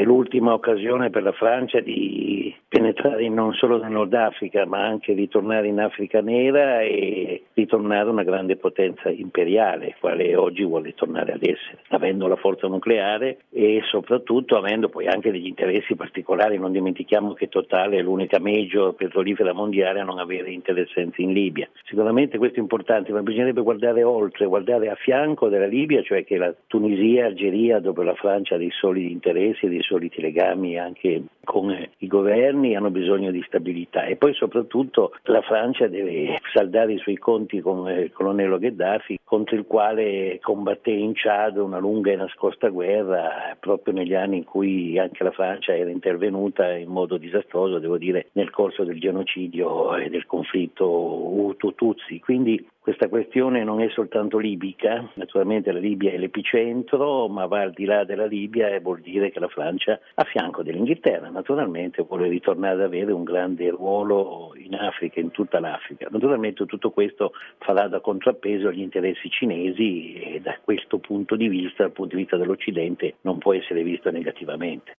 è l'ultima occasione per la Francia di penetrare non solo nel Nord Africa, ma anche di tornare in Africa nera e ritornare una grande potenza imperiale, quale oggi vuole tornare ad essere, avendo la forza nucleare e soprattutto avendo poi anche degli interessi particolari. Non dimentichiamo che Total è l'unica major petrolifera mondiale a non avere interessenze in Libia. Sicuramente questo è importante, ma bisognerebbe guardare oltre, guardare a fianco della Libia, cioè che la Tunisia, Algeria, dove la Francia ha dei solidi interessi e dei solidi legami anche con i governi, hanno bisogno di stabilità, e poi soprattutto la Francia deve saldare i suoi conti con il colonnello Gheddafi, contro il quale combatté in Ciad una lunga e nascosta guerra proprio negli anni in cui anche la Francia era intervenuta in modo disastroso, devo dire, nel corso del genocidio e del conflitto Hutu-Tutsi. Quindi questa questione non è soltanto libica, naturalmente la Libia è l'epicentro, ma va al di là della Libia e vuol dire che la Francia, a fianco dell'Inghilterra, naturalmente vuole ritornare ad avere un grande ruolo in Africa, in tutta l'Africa. Naturalmente tutto questo farà da contrappeso agli interessi cinesi e da questo punto di vista, dal punto di vista dell'Occidente, non può essere visto negativamente.